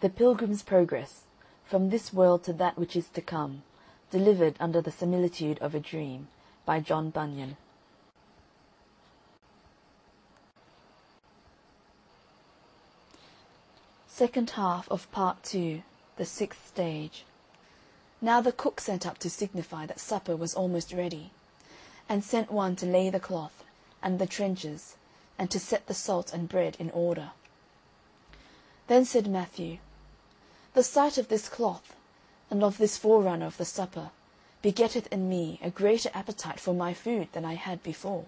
The Pilgrim's Progress, From This World to That Which Is to Come, delivered under the similitude of a dream, by John Bunyan. Second half of Part 2, the sixth stage. Now the cook sent up to signify that supper was almost ready, and sent one to lay the cloth, and the trenchers, and to set the salt and bread in order. Then said Matthew, The sight of this cloth, and of this forerunner of the supper, begetteth in me a greater appetite for my food than I had before.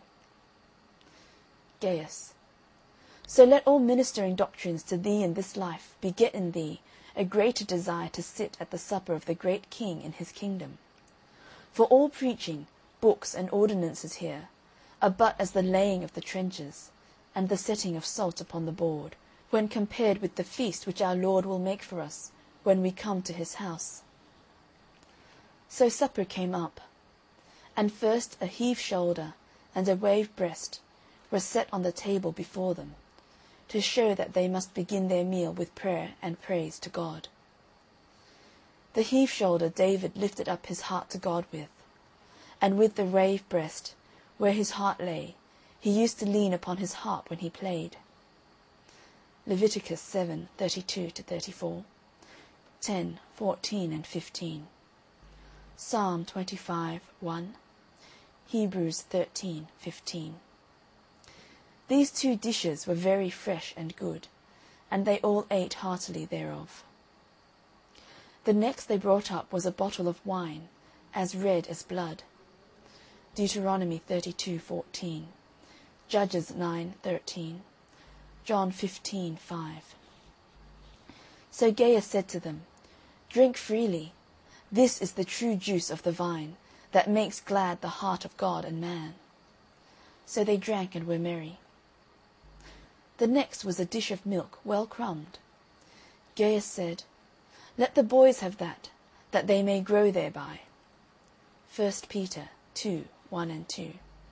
Gaius. So let all ministering doctrines to thee in this life beget in thee a greater desire to sit at the supper of the great King in his kingdom. For all preaching, books, and ordinances here are but as the laying of the trenchers, and the setting of salt upon the board, when compared with the feast which our Lord will make for us when we come to his house. So supper came up, and first a heave-shoulder and a wave-breast were set on the table before them, to show that they must begin their meal with prayer and praise to God. The heave-shoulder David lifted up his heart to God with, and with the wave-breast, where his heart lay, he used to lean upon his harp when he played. Leviticus 7:32-34, 10, 14, and 15. Psalm 25:1, Hebrews 13:15. These two dishes were very fresh and good, and they all ate heartily thereof. The next they brought up was a bottle of wine, as red as blood. Deuteronomy 32:14, Judges 9:13, John 15:5. So Gaius said to them, Drink freely. This is the true juice of the vine, that makes glad the heart of God and man. So they drank and were merry. The next was a dish of milk well crumbed. Gaius said, Let the boys have that, that they may grow thereby. 1 Peter 2:1 and 2.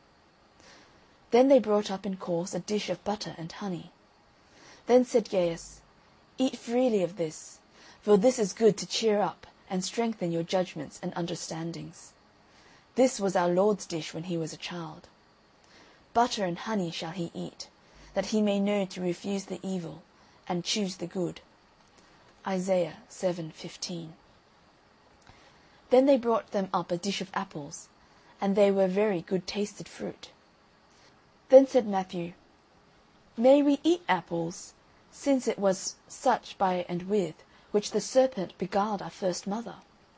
Then they brought up in course a dish of butter and honey. Then said Gaius, Eat freely of this, for this is good to cheer up and strengthen your judgments and understandings. This was our Lord's dish when he was a child. Butter and honey shall he eat, that he may know to refuse the evil and choose the good. Isaiah 7:15. Then they brought them up a dish of apples, and they were very good-tasted fruit. Then said Matthew, May we eat apples, since it was such by and with which the serpent beguiled our first mother?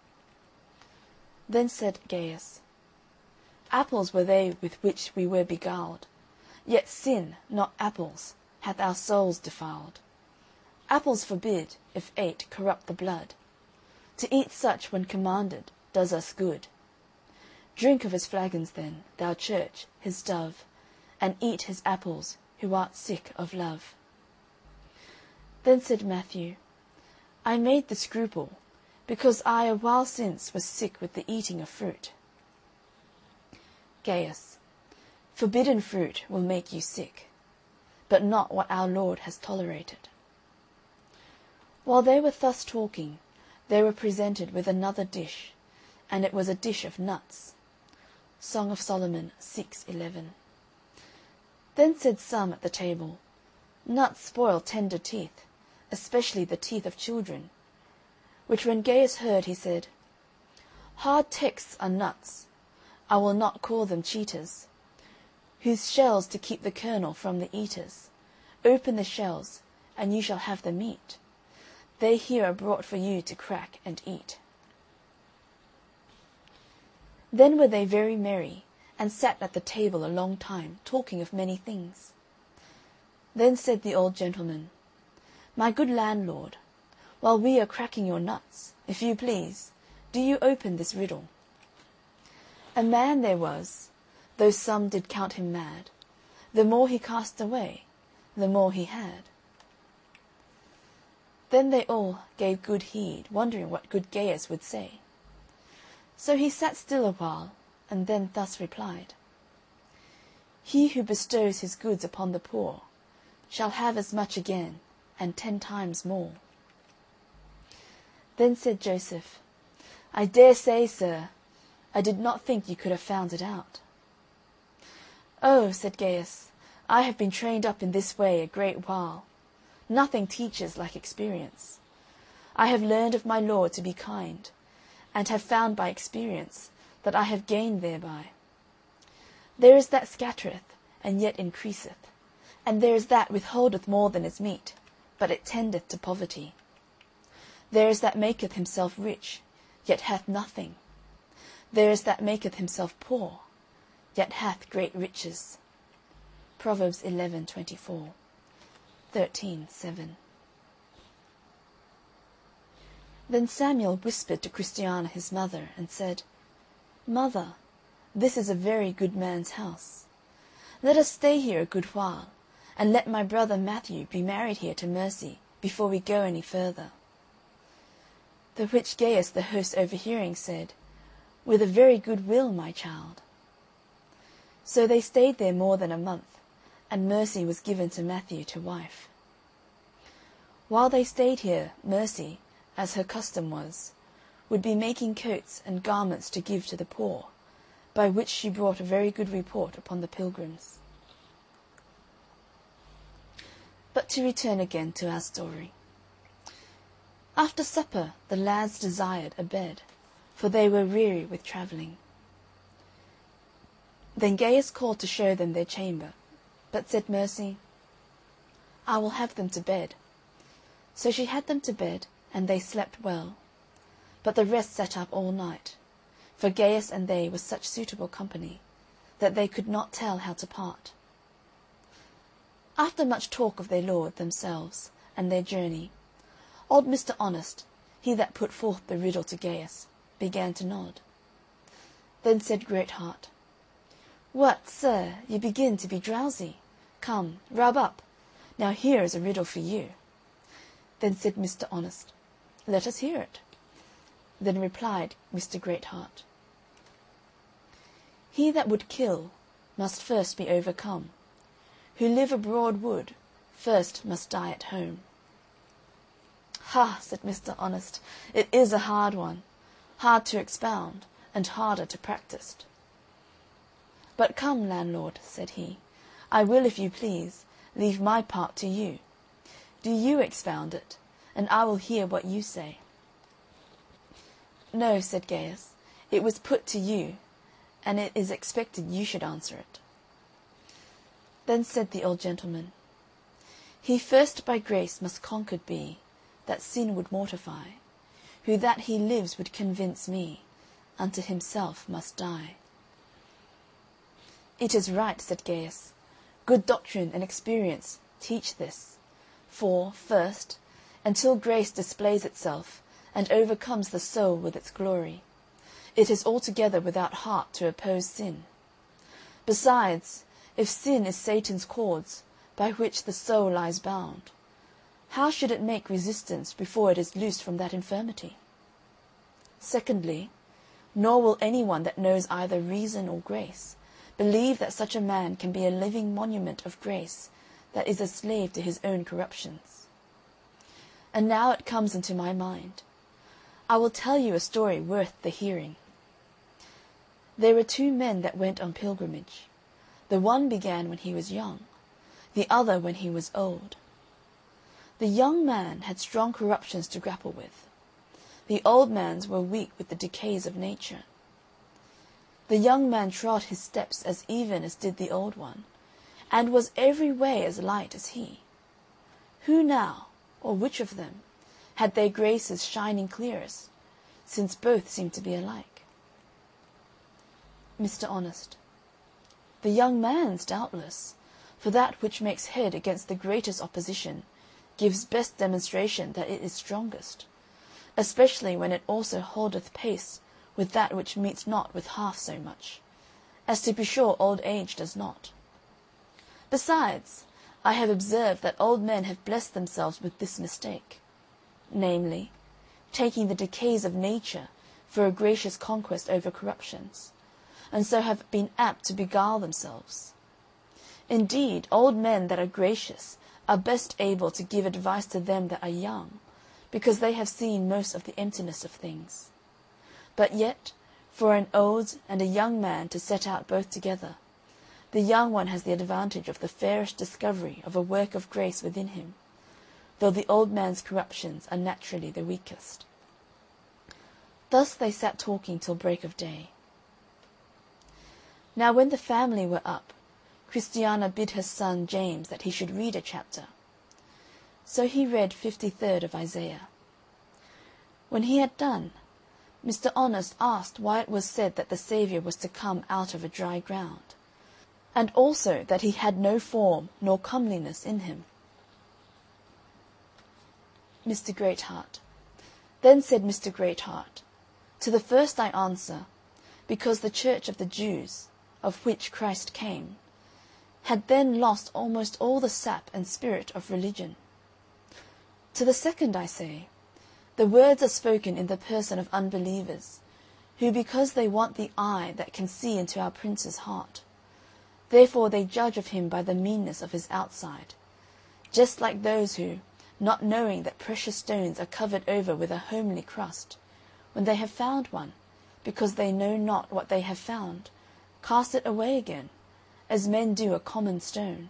Then said Gaius, Apples were they with which we were beguiled, yet sin, not apples, hath our souls defiled. Apples forbid, if ate, corrupt the blood. To eat such, when commanded, does us good. Drink of his flagons then, thou church, his dove, and eat his apples, who art sick of love. Then said Matthew, I made the scruple, because I a while since was sick with the eating of fruit. Gaius, forbidden fruit will make you sick, but not what our Lord has tolerated. While they were thus talking, they were presented with another dish, and it was a dish of nuts. Song of Solomon 6:11. Then said some at the table, Nuts spoil tender teeth, especially the teeth of children. Which when Gaius heard, he said, Hard texts are nuts, I will not call them cheaters, whose shells to keep the kernel from the eaters. Open the shells, and you shall have the meat. They here are brought for you to crack and eat. Then were they very merry, and sat at the table a long time, talking of many things. Then said the old gentleman, My good landlord, while we are cracking your nuts, if you please, do you open this riddle. A man there was, though some did count him mad, the more he cast away, the more he had. Then they all gave good heed, wondering what good Gaius would say. So he sat still a while, and then thus replied, He who bestows his goods upon the poor shall have as much again, and 10 times more. Then said Joseph, I dare say, sir, I did not think you could have found it out. Oh, said Gaius, I have been trained up in this way a great while. Nothing teaches like experience. I have learned of my Lord to be kind, and have found by experience that I have gained thereby. There is that scattereth, and yet increaseth, and there is that withholdeth more than is meet, but it tendeth to poverty. There is that maketh himself rich, yet hath nothing. There is that maketh himself poor, yet hath great riches. Proverbs 11:24, 13:7. Then Samuel whispered to Christiana his mother, and said, Mother, this is a very good man's house. Let us stay here a good while, and let my brother Matthew be married here to Mercy, before we go any further. The which Gaius the host overhearing said, With a very good will, my child. So they stayed there more than a month, and Mercy was given to Matthew to wife. While they stayed here, Mercy, as her custom was, would be making coats and garments to give to the poor, by which she brought a very good report upon the pilgrims. But to return again to our story. After supper the lads desired a bed, for they were weary with travelling. Then Gaius called to show them their chamber, but said Mercy, I will have them to bed. So she had them to bed, and they slept well. But the rest sat up all night, for Gaius and they were such suitable company, that they could not tell how to part. After much talk of their lord themselves, and their journey, old Mr. Honest, he that put forth the riddle to Gaius, began to nod. Then said Greatheart, What, sir, you begin to be drowsy. Come, rub up. Now here is a riddle for you. Then said Mr. Honest, Let us hear it. Then replied Mr. Greatheart, He that would kill must first be overcome. Who live abroad would, first must die at home. Ha, said Mr. Honest, it is a hard one, hard to expound, and harder to practise. But come, landlord, said he, I will, if you please, leave my part to you. Do you expound it, and I will hear what you say. No, said Gaius, it was put to you, and it is expected you should answer it. Then said the old gentleman, He first by grace must conquered be, that sin would mortify, who that he lives would convince me, unto himself must die. It is right, said Gaius, good doctrine and experience teach this, for, first, until grace displays itself, and overcomes the soul with its glory, it is altogether without heart to oppose sin. Besides, if sin is Satan's cords, by which the soul lies bound, how should it make resistance before it is loosed from that infirmity? Secondly, nor will any one that knows either reason or grace believe that such a man can be a living monument of grace that is a slave to his own corruptions. And now it comes into my mind. I will tell you a story worth the hearing. There were 2 men that went on pilgrimage. The one began when he was young, the other when he was old. The young man had strong corruptions to grapple with. The old man's were weak with the decays of nature. The young man trod his steps as even as did the old one, and was every way as light as he. Who now, or which of them, had their graces shining clearest, since both seemed to be alike? Mr. Honest. The young man's, doubtless, for that which makes head against the greatest opposition gives best demonstration that it is strongest, especially when it also holdeth pace with that which meets not with half so much, as to be sure old age does not. Besides, I have observed that old men have blessed themselves with this mistake, namely, taking the decays of nature for a gracious conquest over corruptions, and so have been apt to beguile themselves. Indeed, old men that are gracious are best able to give advice to them that are young, because they have seen most of the emptiness of things. But yet, for an old and a young man to set out both together, the young one has the advantage of the fairest discovery of a work of grace within him, though the old man's corruptions are naturally the weakest. Thus they sat talking till break of day. Now when the family were up, Christiana bid her son James that he should read a chapter. So he read 53rd of Isaiah. When he had done, Mr. Honest asked why it was said that the Saviour was to come out of a dry ground, and also that he had no form nor comeliness in him. Mr. Greatheart. Then said Mr. Greatheart, to the first I answer, because the church of the Jews, of which Christ came, had then lost almost all the sap and spirit of religion. To the second I say, the words are spoken in the person of unbelievers, who because they want the eye that can see into our Prince's heart, therefore they judge of him by the meanness of his outside, just like those who, not knowing that precious stones are covered over with a homely crust, when they have found one, because they know not what they have found, cast it away again, as men do a common stone.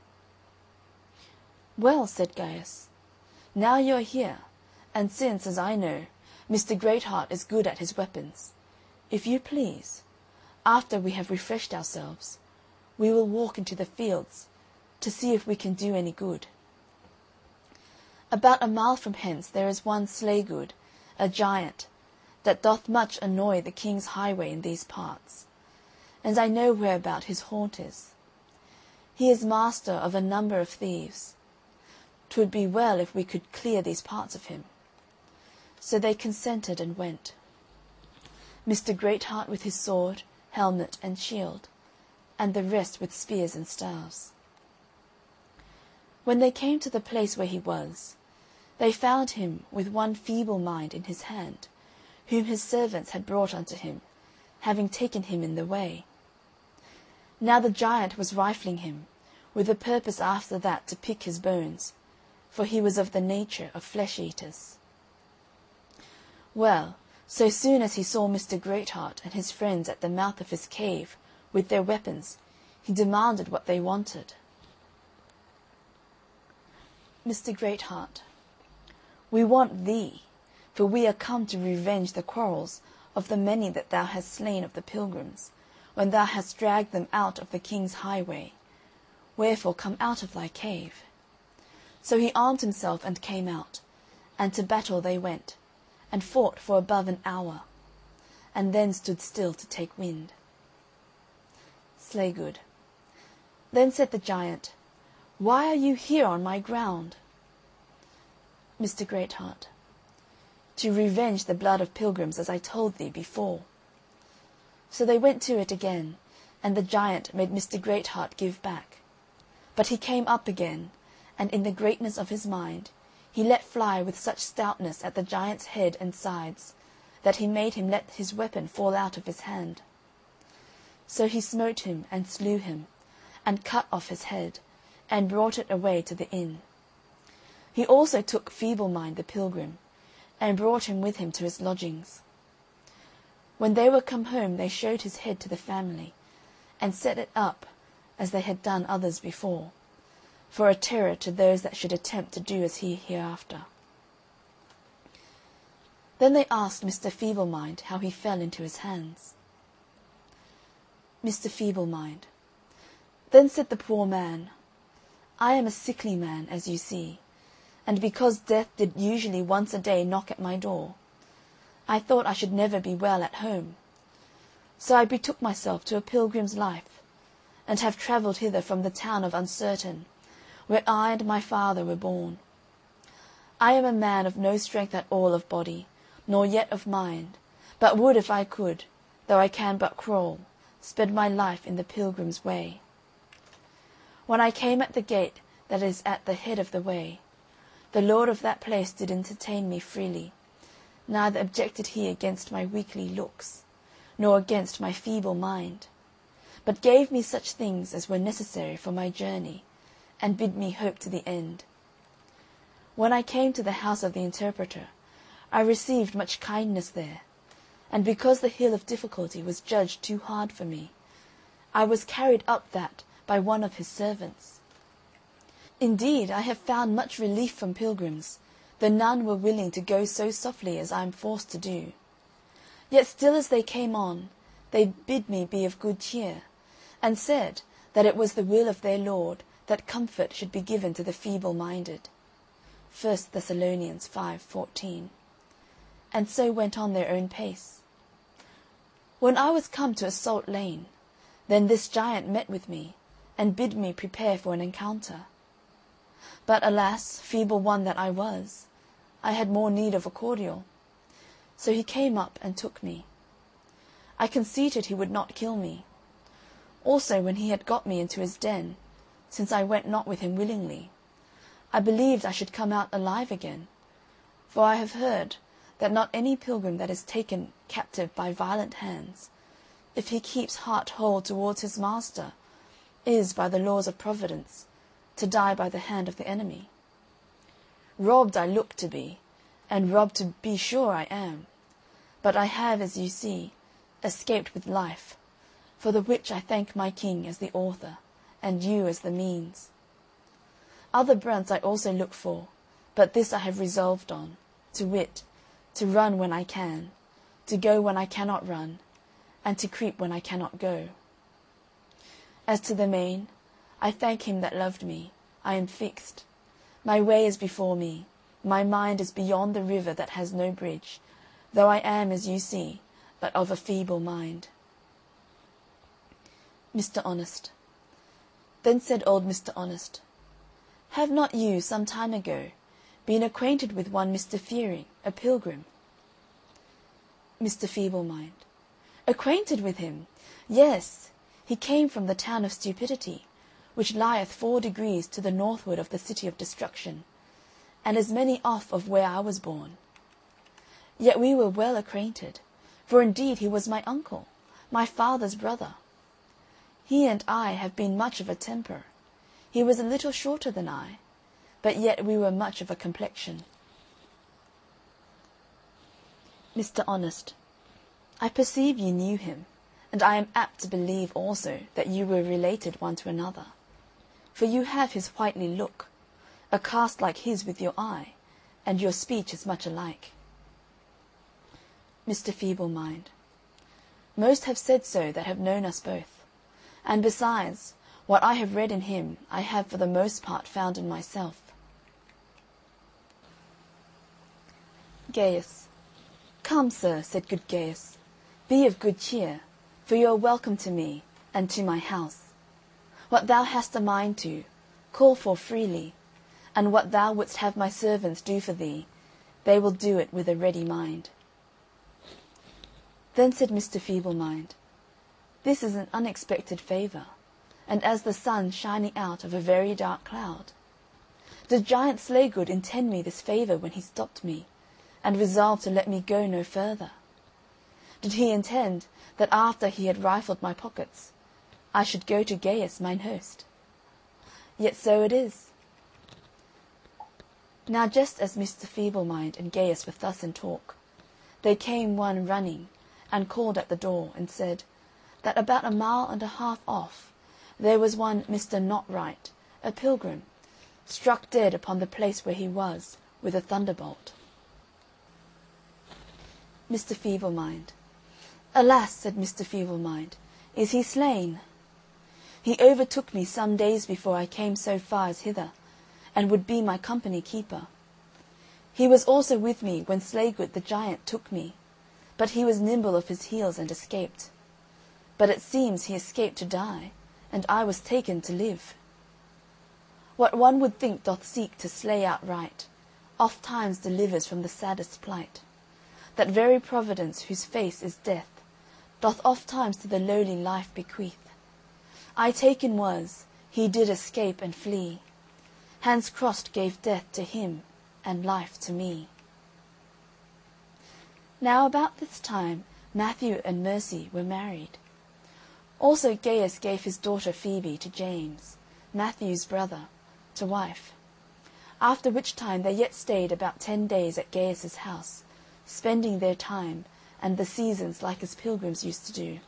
Well, said Gaius, now you are here, and since, as I know, Mr. Greatheart is good at his weapons, if you please, after we have refreshed ourselves, we will walk into the fields to see if we can do any good. About a mile from hence there is one Slaygood, a giant, that doth much annoy the king's highway in these parts, and I know whereabout his haunt is. He is master of a number of thieves. 'Twould be well if we could clear these parts of him. So they consented and went. Mr. Greatheart with his sword, helmet, and shield, and the rest with spears and staves. When they came to the place where he was, they found him with one feeble mind in his hand, whom his servants had brought unto him, having taken him in the way. Now the giant was rifling him, with a purpose after that to pick his bones, for he was of the nature of flesh-eaters. Well, so soon as he saw Mr. Greatheart and his friends at the mouth of his cave, with their weapons, he demanded what they wanted. Mr. Greatheart. We want thee, for we are come to revenge the quarrels of the many that thou hast slain of the pilgrims, when thou hast dragged them out of the king's highway. Wherefore come out of thy cave. So he armed himself and came out, and to battle they went, and fought for above an hour, and then stood still to take wind. Slaygood. Then said the giant, Why are you here on my ground? Mr. Greatheart. To revenge the blood of pilgrims, as I told thee before. So they went to it again, and the giant made Mr. Greatheart give back. But he came up again, and in the greatness of his mind he let fly with such stoutness at the giant's head and sides, that he made him let his weapon fall out of his hand. So he smote him and slew him, and cut off his head, and brought it away to the inn. He also took Feeble-mind the pilgrim, and brought him with him to his lodgings. When they were come home they showed his head to the family, and set it up as they had done others before, for a terror to those that should attempt to do as he hereafter. Then they asked Mr. Feeble-mind how he fell into his hands. Mr. Feeble-mind. Then said the poor man, I am a sickly man, as you see, and because death did usually once a day knock at my door, I thought I should never be well at home. So I betook myself to a pilgrim's life, and have travelled hither from the town of Uncertain, where I and my father were born. I am a man of no strength at all of body, nor yet of mind, but would if I could, though I can but crawl, spend my life in the pilgrim's way. When I came at the gate that is at the head of the way, the lord of that place did entertain me freely, neither objected he against my weakly looks, nor against my feeble mind, but gave me such things as were necessary for my journey, and bid me hope to the end. When I came to the house of the interpreter, I received much kindness there, and because the hill of difficulty was judged too hard for me, I was carried up that by one of his servants. Indeed, I have found much relief from pilgrims, though none were willing to go so softly as I am forced to do. Yet still as they came on, they bid me be of good cheer, and said that it was the will of their Lord that comfort should be given to the feeble-minded. 1 Thessalonians 5:14. And so went on their own pace. When I was come to a salt lane, then this giant met with me, and bid me prepare for an encounter. But alas, feeble one that I was, I had more need of a cordial. So he came up and took me. I conceited he would not kill me. Also when he had got me into his den, since I went not with him willingly, I believed I should come out alive again, for I have heard that not any pilgrim that is taken captive by violent hands, if he keeps heart whole towards his master, is, by the laws of Providence, to die by the hand of the enemy. Robbed I look to be, and robbed to be sure I am, but I have, as you see, escaped with life, for the which I thank my King as the author, and you as the means. Other brants I also look for, but this I have resolved on, to wit, to run when I can, to go when I cannot run, and to creep when I cannot go. As to the main, I thank him that loved me, I am fixed. My way is before me, my mind is beyond the river that has no bridge, though I am, as you see, but of a feeble mind. Mr. Honest. Then said old Mr. Honest, have not you, some time ago, been acquainted with one Mr. Fearing, a pilgrim? Mr. Feeble-mind. Acquainted with him? Yes, he came from the town of Stupidity, which lieth 4 degrees to the northward of the city of Destruction, and as many off of where I was born. Yet we were well acquainted, for indeed he was my uncle, my father's brother. He and I have been much of a temper. He was a little shorter than I, but yet we were much of a complexion. Mr. Honest. I perceive you knew him, and I am apt to believe also that you were related one to another. For you have his whitely look, a cast like his with your eye, and your speech is much alike. Mr. Feeble-mind. Most have said so that have known us both, and besides, what I have read in him I have for the most part found in myself. Gaius. Come, sir, said good Gaius, be of good cheer, for you are welcome to me, and to my house. What thou hast a mind to, call for freely, and what thou wouldst have my servants do for thee, they will do it with a ready mind. Then said Mr. Feeble-mind, this is an unexpected favour, and as the sun shining out of a very dark cloud. Did Giant Slaygood intend me this favour when he stopped me, and resolved to let me go no further? Did he intend that after he had rifled my pockets, I should go to Gaius mine host? Yet so it is. Now just as Mr. Feeble-mind and Gaius were thus in talk, there came one running, and called at the door, and said, that about 1.5 miles off there was one Mr. Not-right, a pilgrim, struck dead upon the place where he was, with a thunderbolt. Mr. Feeble-mind. Alas, said Mr. Feeble-mind, is he slain? He overtook me some days before I came so far as hither, and would be my company keeper. He was also with me when Slaygood the giant took me, but he was nimble of his heels and escaped. But it seems he escaped to die, and I was taken to live. What one would think doth seek to slay outright, oft times delivers from the saddest plight. That very Providence whose face is death, doth oft times to the lowly life bequeath. I taken was, he did escape and flee. Hands crossed gave death to him, and life to me. Now about this time Matthew and Mercy were married. Also Gaius gave his daughter Phoebe to James, Matthew's brother, to wife. after which time they yet stayed about 10 days at Gaius's house, spending their time and the seasons like as pilgrims used to do.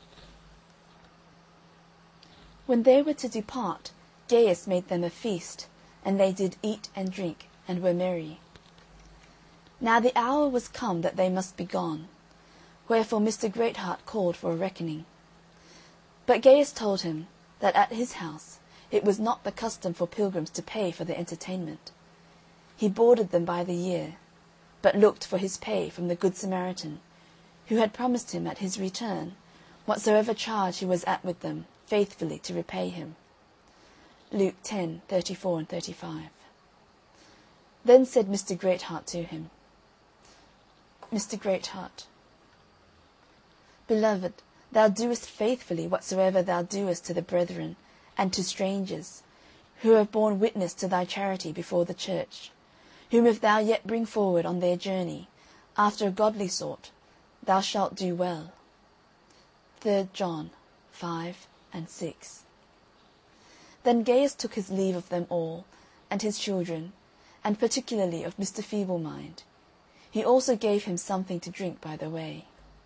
When they were to depart, Gaius made them a feast, and they did eat and drink, and were merry. Now the hour was come that they must be gone, wherefore Mr. Greatheart called for a reckoning. But Gaius told him that at his house it was not the custom for pilgrims to pay for their entertainment. He boarded them by the year, but looked for his pay from the Good Samaritan, who had promised him at his return whatsoever charge he was at with them, faithfully to repay him. Luke 10:34 and 35. Then said Mr. Greatheart to him, Mr. Greatheart, beloved, thou doest faithfully whatsoever thou doest to the brethren and to strangers, who have borne witness to thy charity before the church, whom if thou yet bring forward on their journey, after a godly sort, thou shalt do well. 3 John 5 and 6. Then Gaius took his leave of them all, and his children, and particularly of Mr. Feeblemind. He also gave him something to drink by the way.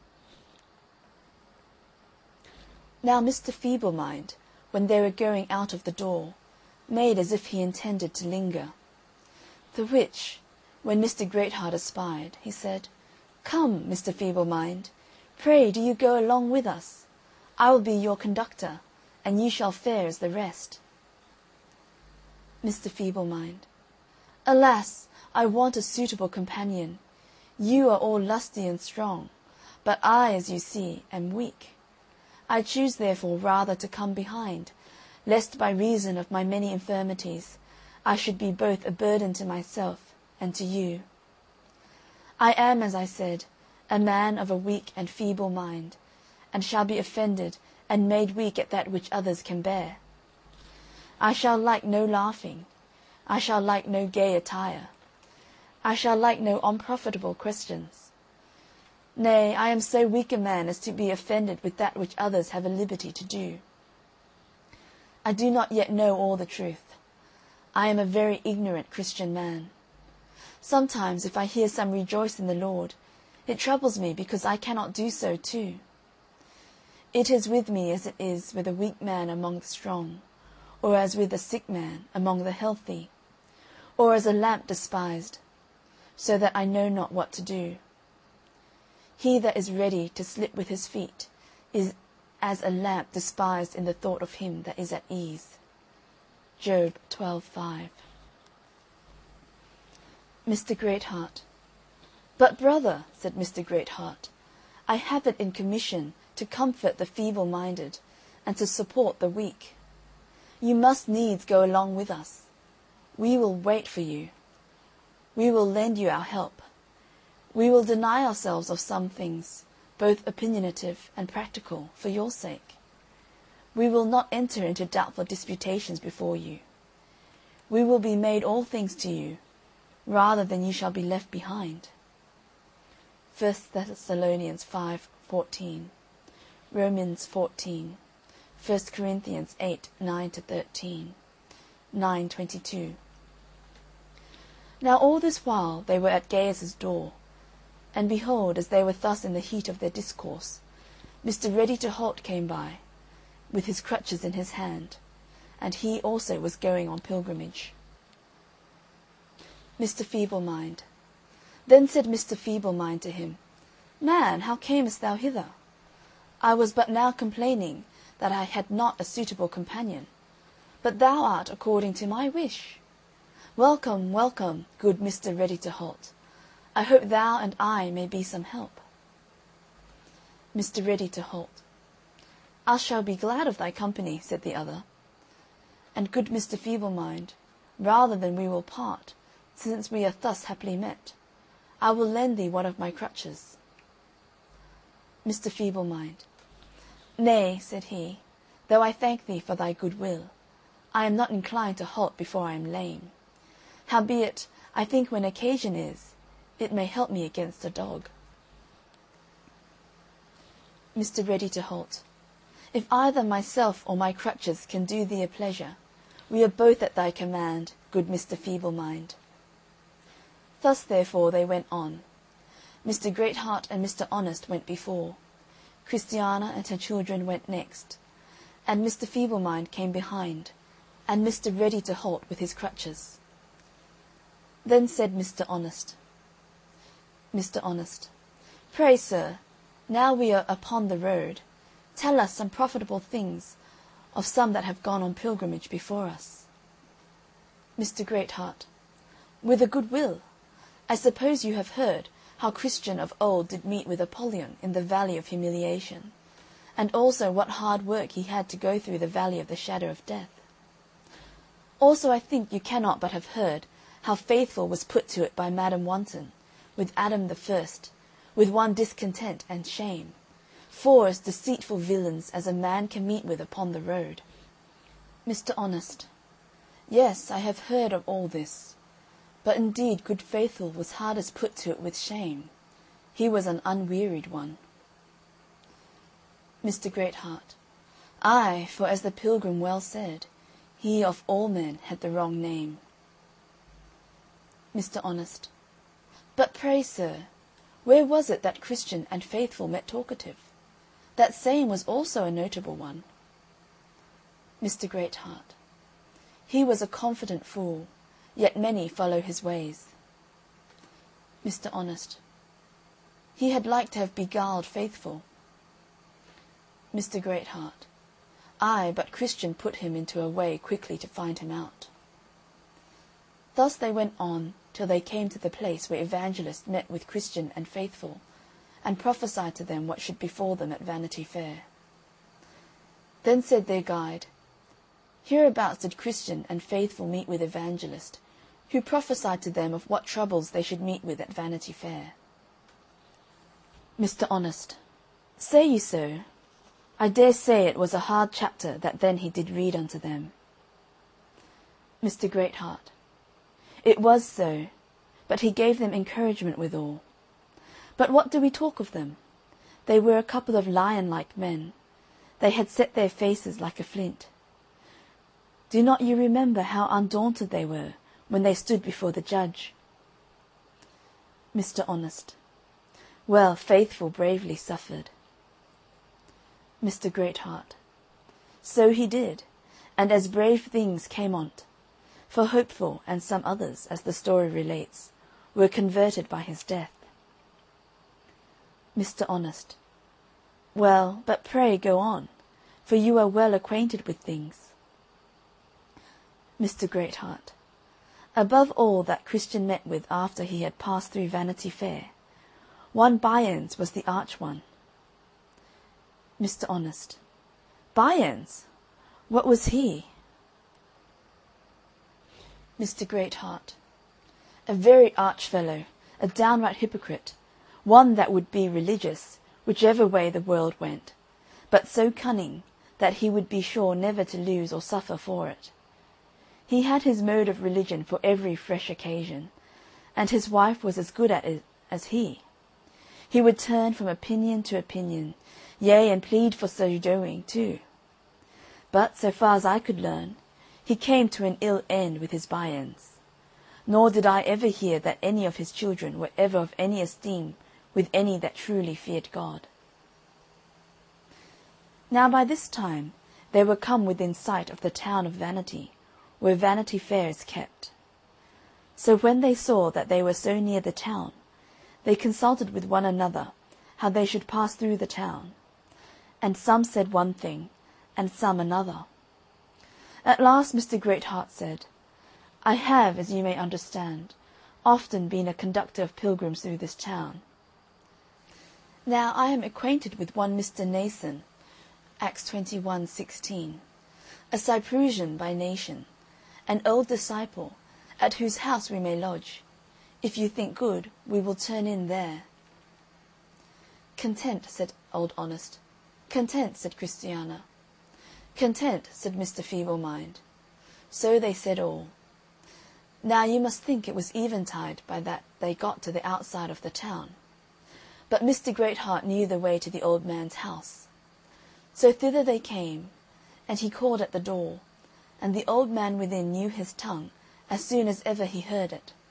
Now Mr. Feeblemind, when they were going out of the door, made as if he intended to linger. The which, when Mr. Greatheart espied, he said, Come, Mr. Feeblemind, pray do you go along with us. I will be your conductor, and you shall fare as the rest. Mr. Feeblemind. Alas, I want a suitable companion. You are all lusty and strong, but I, as you see, am weak. I choose therefore rather to come behind, lest by reason of my many infirmities I should be both a burden to myself and to you. I am, as I said, a man of a weak and feeble mind, and shall be offended and made weak at that which others can bear. I shall like no laughing, I shall like no gay attire, I shall like no unprofitable questions. Nay, I am so weak a man as to be offended with that which others have a liberty to do. I do not yet know all the truth. I am a very ignorant Christian man. Sometimes, if I hear some rejoice in the Lord, it troubles me because I cannot do so too. It is with me as it is with a weak man among the strong, or as with a sick man among the healthy, or as a lamp despised, so that I know not what to do. He that is ready to slip with his feet is as a lamp despised in the thought of him that is at ease. Job 12:5. Mr. Greatheart. But, brother, said Mr. Greatheart, I have it in commission to comfort the feeble-minded and to support the weak. You must needs go along with us. We will wait for you. We will lend you our help. We will deny ourselves of some things, both opinionative and practical, for your sake. We will not enter into doubtful disputations before you. We will be made all things to you, rather than you shall be left behind. 1 Thessalonians 5:14, Romans 14, 1 Corinthians 8:9-13, 9:22. Now all this while they were at Gaius's door, and behold, as they were thus in the heat of their discourse, Mr. Ready-to-halt came by, with his crutches in his hand, and he also was going on pilgrimage. Mr. Feeblemind. Then said Mr. Feeblemind to him, Man, how camest thou hither? I was but now complaining that I had not a suitable companion, but thou art according to my wish. Welcome, welcome, good Mr. Ready-to-halt. I hope thou and I may be some help. Mr. Ready-to-halt. I shall be glad of thy company, said the other. And good Mr. Feeblemind, rather than we will part, since we are thus happily met, I will lend thee one of my crutches. Mr. Feeblemind. Nay, said he, though I thank thee for thy good will, I am not inclined to halt before I am lame. Howbeit, I think when occasion is, it may help me against a dog. Mr. Ready-to-halt. If either myself or my crutches can do thee a pleasure, we are both at thy command, good Mr. Feeblemind. Thus therefore they went on. Mr. Greatheart and Mr. Honest went before, Christiana and her children went next, and Mr. Feeblemind came behind, and Mr. Ready to halt with his crutches. Then said Mr. Honest, Mr. Honest, Pray, sir, now we are upon the road, tell us some profitable things of some that have gone on pilgrimage before us. Mr. Greatheart, With a good will. I suppose you have heard how Christian of old did meet with Apollyon in the valley of humiliation, and also what hard work he had to go through the valley of the shadow of death. Also I think you cannot but have heard how Faithful was put to it by Madam Wanton, with Adam the first, with one discontent and shame, 4 as deceitful villains as a man can meet with upon the road. Mr. Honest, Yes, I have heard of all this. But indeed good Faithful was hardest put to it with shame. He was an unwearied one. Mr. Greatheart, Ay, for as the pilgrim well said, he of all men had the wrong name. Mr. Honest, But pray, sir, where was it that Christian and Faithful met Talkative? That same was also a notable one. Mr. Greatheart, He was a confident fool, yet many follow his ways. Mr. Honest, He had like to have beguiled Faithful. Mr. Greatheart, Ay, but Christian put him into a way quickly to find him out. Thus they went on till they came to the place where Evangelist met with Christian and Faithful, and prophesied to them what should befall them at Vanity Fair. Then said their guide, Hereabouts did Christian and Faithful meet with Evangelist, who prophesied to them of what troubles they should meet with at Vanity Fair. Mr. Honest, Say ye so? I dare say it was a hard chapter that then he did read unto them. Mr. Greatheart, It was so, but he gave them encouragement withal. But what do we talk of them? They were a couple of lion-like men. They had set their faces like a flint. Do not you remember how undaunted they were when they stood before the judge? Mr. Honest, Well, Faithful bravely suffered. Mr. Greatheart, So he did, and as brave things came on't. For Hopeful and some others, as the story relates, were converted by his death. Mr. Honest, Well, but pray go on, for you are well acquainted with things. Mr. Greatheart, Above all that Christian met with after he had passed through Vanity Fair, one Biens was the arch one. Mr. Honest, Biens? What was he? Mr. Greatheart, A very arch fellow, a downright hypocrite, one that would be religious, whichever way the world went, but so cunning that he would be sure never to lose or suffer for it. He had his mode of religion for every fresh occasion, and his wife was as good at it as he. He would turn from opinion to opinion, yea, and plead for so doing too. But, so far as I could learn, he came to an ill end with his Biens. Nor did I ever hear that any of his children were ever of any esteem with any that truly feared God. Now by this time they were come within sight of the town of Vanity, where Vanity Fair is kept. So when they saw that they were so near the town, they consulted with one another how they should pass through the town, and some said one thing, and some another. At last Mr. Greatheart said, I have, as you may understand, often been a conductor of pilgrims through this town. Now I am acquainted with one Mr. Nason, Acts 21:16, a Cyprusian by nation, an old disciple, at whose house we may lodge. If you think good, we will turn in there. Content, said Old Honest. Content, said Christiana. Content, said Mr. Feeblemind. So they said all. Now you must think it was eventide by that they got to the outside of the town. But Mr. Greatheart knew the way to the old man's house. So thither they came, and he called at the door, and the old man within knew his tongue as soon as ever he heard it.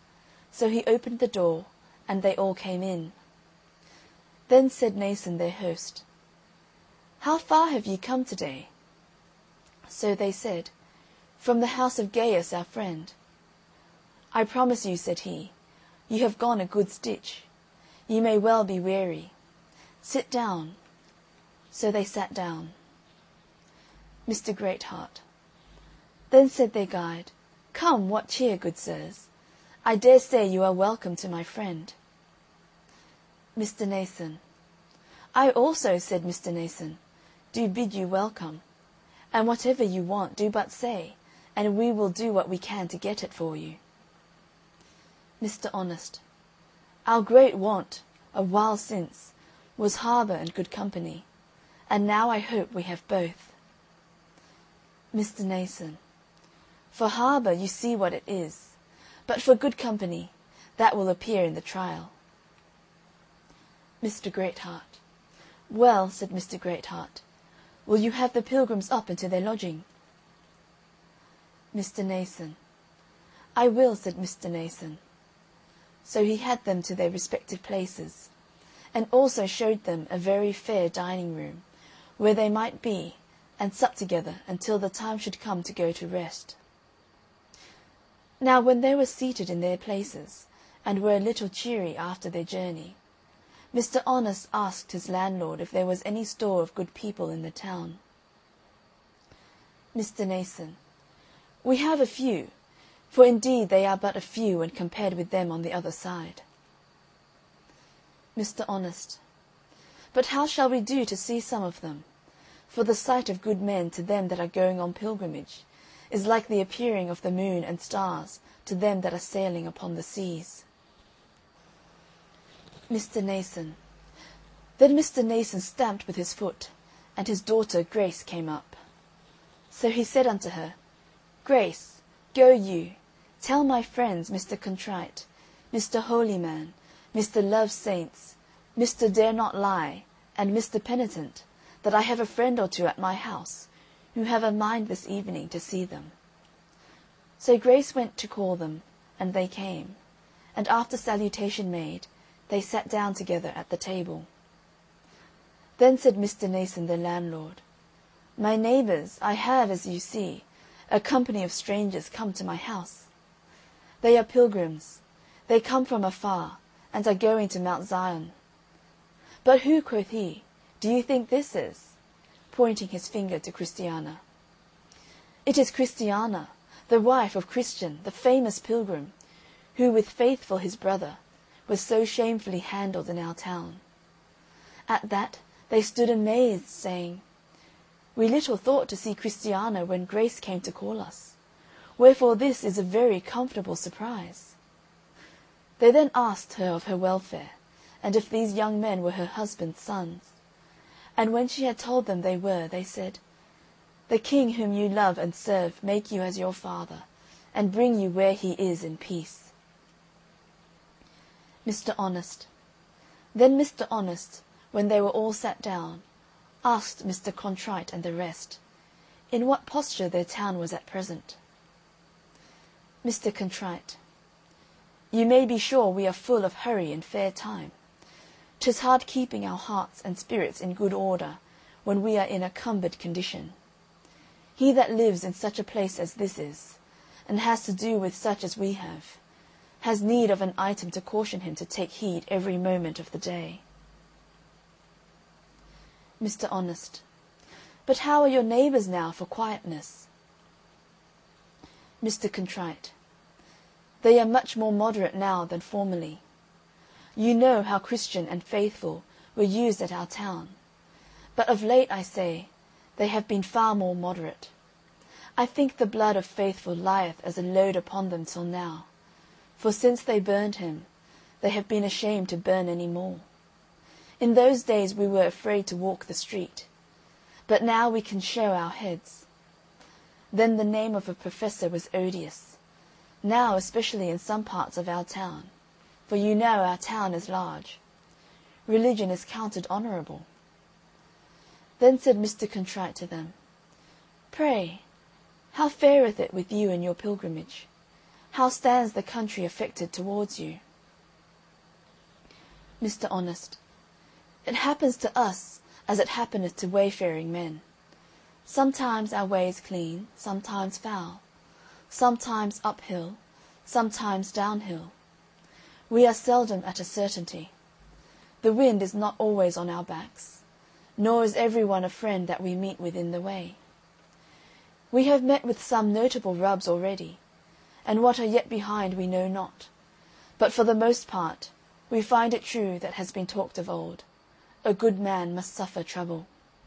So he opened the door, and they all came in. Then said Nason their host, How far have ye come to-day? So they said, From the house of Gaius our friend. I promise you, said he, you have gone a good stitch. Ye may well be weary. Sit down. So they sat down. Mr. Greatheart. Then said their guide, Come, what cheer, good sirs? I dare say you are welcome to my friend. Mr. Nason. I also, said Mr. Nason, do bid you welcome. And whatever you want, do but say, and we will do what we can to get it for you. Mr. Honest. Our great want, a while since, was harbour and good company, and now I hope we have both. Mr. Nason. For harbour you see what it is, but for good company, that will appear in the trial. Mr. Greatheart. Well, said Mr. Greatheart, will you have the pilgrims up into their lodging? Mr. Nason. I will, said Mr. Nason. So he had them to their respective places, and also showed them a very fair dining room, where they might be, and sup together until the time should come to go to rest. Now when they were seated in their places, and were a little cheery after their journey, Mr. Honest asked his landlord if there was any store of good people in the town. Mr. Nason. We have a few, for indeed they are but a few when compared with them on the other side. Mr. Honest. But how shall we do to see some of them? For the sight of good men to them that are going on pilgrimage is like the appearing of the moon and stars to them that are sailing upon the seas. Mr. Nason. Then Mr. Nason stamped with his foot, and his daughter Grace came up. So he said unto her, Grace, go you, tell my friends Mr. Contrite, Mr. Holyman, Mr. Love Saints, Mr. Dare Not Lie, and Mr. Penitent, that I have a friend or two at my house, who have a mind this evening to see them. So Grace went to call them, and they came, and after salutation made, they sat down together at the table. Then said Mr. Nason the landlord, My neighbours, I have, as you see, a company of strangers come to my house. They are pilgrims, they come from afar, and are going to Mount Zion. But who, quoth he, do you think this is? Pointing his finger to Christiana. It is Christiana, the wife of Christian, the famous pilgrim, who with Faithful his brother was so shamefully handled in our town. At that they stood amazed, saying, We little thought to see Christiana when Grace came to call us, wherefore this is a very comfortable surprise. They then asked her of her welfare, and if these young men were her husband's sons. And when she had told them they were, they said, The King whom you love and serve make you as your father, and bring you where he is in peace. Mr. Honest. Then Mr. Honest, when they were all sat down, asked Mr. Contrite and the rest, in what posture their town was at present. Mr. Contrite. You may be sure we are full of hurry and fair time. 'Tis hard keeping our hearts and spirits in good order when we are in a cumbered condition. He that lives in such a place as this is, and has to do with such as we have, has need of an item to caution him to take heed every moment of the day. Mr. Honest. But how are your neighbours now for quietness? Mr. Contrite. They are much more moderate now than formerly. You know how Christian and Faithful were used at our town, but of late, I say, they have been far more moderate. I think the blood of Faithful lieth as a load upon them till now, for since they burned him, they have been ashamed to burn any more. In those days we were afraid to walk the street, but now we can show our heads. Then the name of a professor was odious, now especially in some parts of our town, for you know our town is large. Religion is counted honourable. Then said Mr. Contrite to them, Pray, how fareth it with you in your pilgrimage? How stands the country affected towards you? Mr. Honest. It happens to us as it happeneth to wayfaring men. Sometimes our way is clean, sometimes foul, sometimes uphill, sometimes downhill. We are seldom at a certainty. The wind is not always on our backs, nor is every one a friend that we meet with in the way. We have met with some notable rubs already, and what are yet behind we know not, but for the most part we find it true that has been talked of old, a good man must suffer trouble.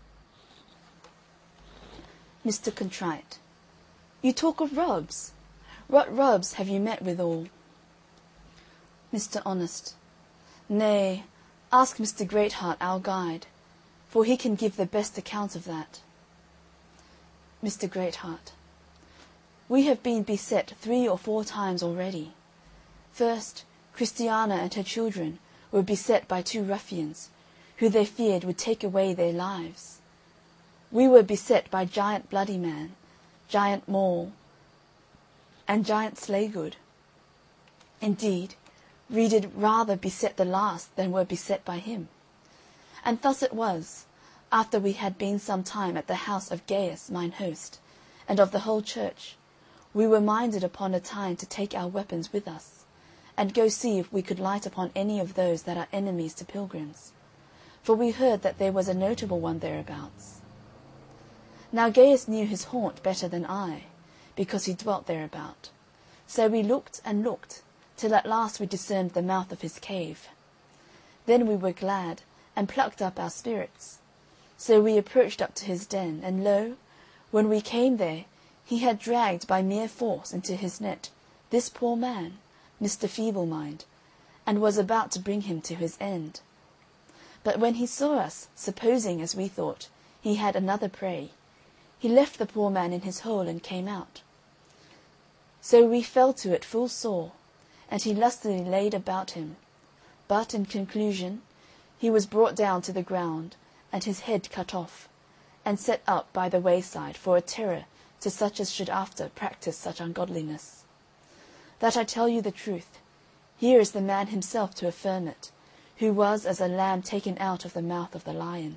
Mr. Contrite. You talk of rubs. What rubs have you met withal? Mr. Honest. Nay, ask Mr. Greatheart, our guide, for he can give the best account of that. Mr. Greatheart. We have been beset 3 or 4 times already. First, Christiana and her children were beset by 2 ruffians, who they feared would take away their lives. We were beset by Giant Bloodyman, Giant Maul, and Giant Slaygood. Indeed, we did rather beset the last than were beset by him. And thus it was, after we had been some time at the house of Gaius mine host, and of the whole church, we were minded upon a time to take our weapons with us, and go see if we could light upon any of those that are enemies to pilgrims, for we heard that there was a notable one thereabouts. Now Gaius knew his haunt better than I, because he dwelt thereabout. So we looked and looked, till at last we discerned the mouth of his cave. Then we were glad, and plucked up our spirits. So we approached up to his den, and lo, when we came there, he had dragged by mere force into his net this poor man, Mr. Feeblemind, and was about to bring him to his end. But when he saw us, supposing, as we thought, he had another prey, he left the poor man in his hole and came out. So we fell to it full sore, and he lustily laid about him. But, in conclusion, he was brought down to the ground, and his head cut off, and set up by the wayside for a terror to such as should after practise such ungodliness. That I tell you the truth, here is the man himself to affirm it, who was as a lamb taken out of the mouth of the lion.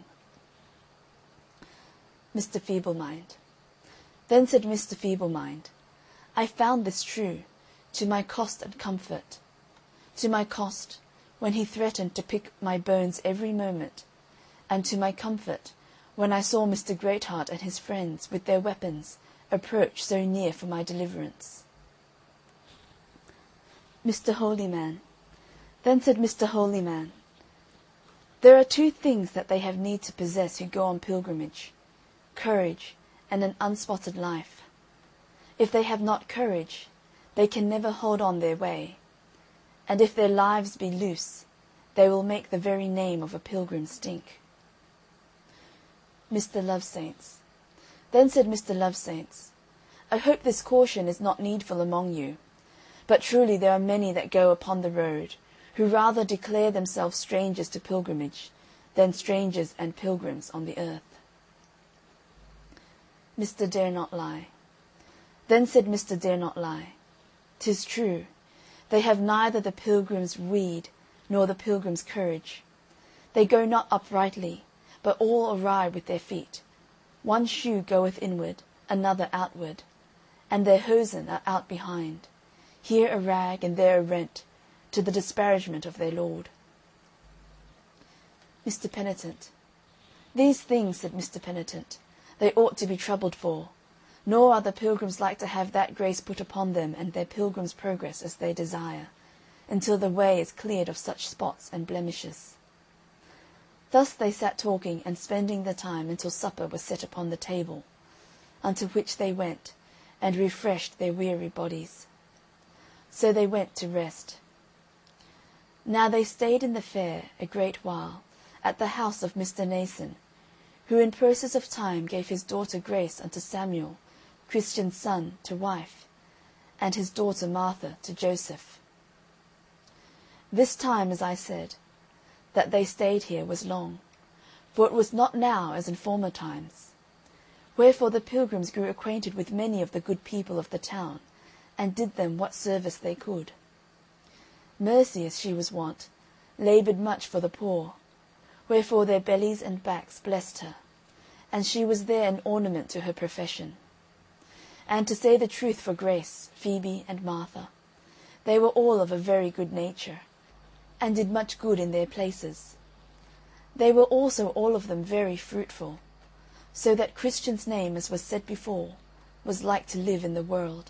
Mr. Feeblemind. Then said Mr. Feeblemind, I found this true, to my cost and comfort. To my cost, when he threatened to pick my bones every moment, and to my comfort, when I saw Mr. Greatheart and his friends, with their weapons, approach so near for my deliverance. Mr. Holyman. Then said Mr. Holyman, there are 2 things that they have need to possess who go on pilgrimage, courage and an unspotted life. If they have not courage, they can never hold on their way, and if their lives be loose, they will make the very name of a pilgrim stink. Mr. Lovesaints. Then said Mr. Lovesaints, I hope this caution is not needful among you, but truly there are many that go upon the road, who rather declare themselves strangers to pilgrimage than strangers and pilgrims on the earth. Mr. Dare Not Lie. Then said Mr. Dare Not Lie, 'Tis true, they have neither the pilgrim's weed nor the pilgrim's courage. They go not uprightly, but all awry with their feet. One shoe goeth inward, another outward, and their hosen are out behind, here a rag and there a rent, to the disparagement of their Lord. Mr. Penitent. These things, said Mr. Penitent, they ought to be troubled for, nor are the pilgrims like to have that grace put upon them and their pilgrim's progress as they desire, until the way is cleared of such spots and blemishes. Thus they sat talking and spending the time until supper was set upon the table, unto which they went, and refreshed their weary bodies. So they went to rest. Now they stayed in the fair a great while, at the house of Mr. Nason, who in process of time gave his daughter Grace unto Samuel, Christian's son, to wife, and his daughter Martha to Joseph. This time, as I said, that they stayed here was long, for it was not now as in former times. Wherefore the pilgrims grew acquainted with many of the good people of the town, and did them what service they could. Mercy, as she was wont, laboured much for the poor, wherefore their bellies and backs blessed her, and she was there an ornament to her profession. And to say the truth for Grace, Phoebe, and Martha, they were all of a very good nature, and did much good in their places. They were also all of them very fruitful, so that Christian's name, as was said before, was like to live in the world.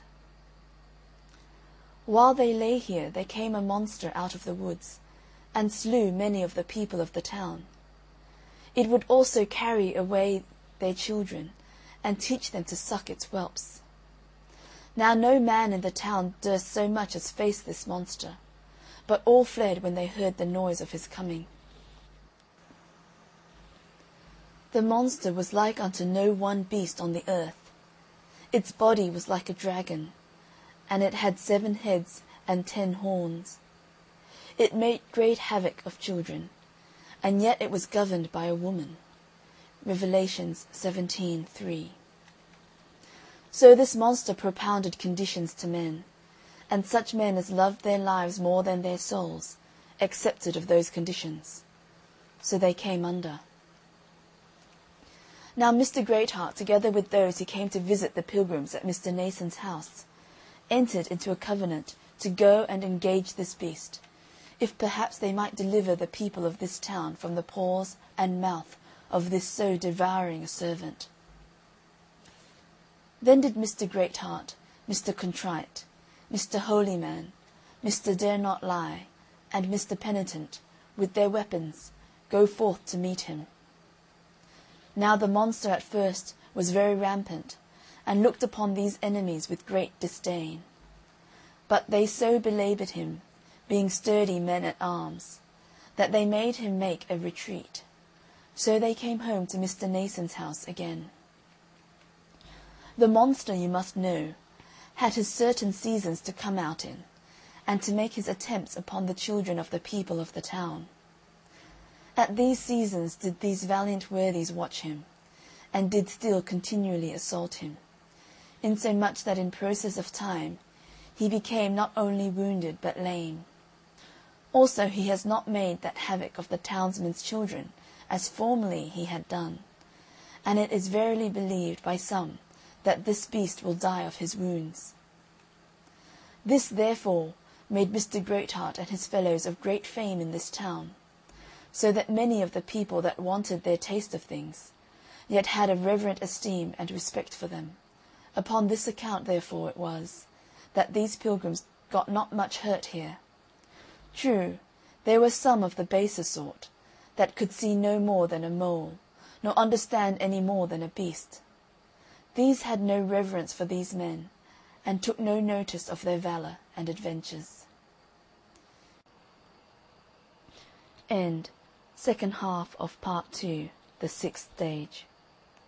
While they lay here, there came a monster out of the woods, and slew many of the people of the town. It would also carry away their children, and teach them to suck its whelps. Now no man in the town durst so much as face this monster, but all fled when they heard the noise of his coming. The monster was like unto no one beast on the earth. Its body was like a dragon, and it had 7 heads and 10 horns. It made great havoc of children, and yet it was governed by a woman. Revelations 17:3. So this monster propounded conditions to men, and such men as loved their lives more than their souls accepted of those conditions. So they came under. Now Mr. Greatheart, together with those who came to visit the pilgrims at Mr. Nason's house, entered into a covenant to go and engage this beast, if perhaps they might deliver the people of this town from the paws and mouth of this so devouring a servant. Then did Mr. Greatheart, Mr. Contrite, Mr. Holyman, Mr. Dare Not Lie, and Mr. Penitent, with their weapons, go forth to meet him. Now the monster at first was very rampant, and looked upon these enemies with great disdain. But they so belaboured him, being sturdy men at arms, that they made him make a retreat. So they came home to Mr. Nason's house again. The monster, you must know, had his certain seasons to come out in, and to make his attempts upon the children of the people of the town. At these seasons did these valiant worthies watch him, and did still continually assault him, insomuch that in process of time he became not only wounded but lame. Also he has not made that havoc of the townsmen's children as formerly he had done, and it is verily believed by some that this beast will die of his wounds. This, therefore, made Mr. Greatheart and his fellows of great fame in this town, so that many of the people that wanted their taste of things, yet had a reverent esteem and respect for them. Upon this account, therefore, it was, that these pilgrims got not much hurt here. True, there were some of the baser sort, that could see no more than a mole, nor understand any more than a beast. These had no reverence for these men, and took no notice of their valour and adventures. End. Second half of Part 2, The Sixth Stage.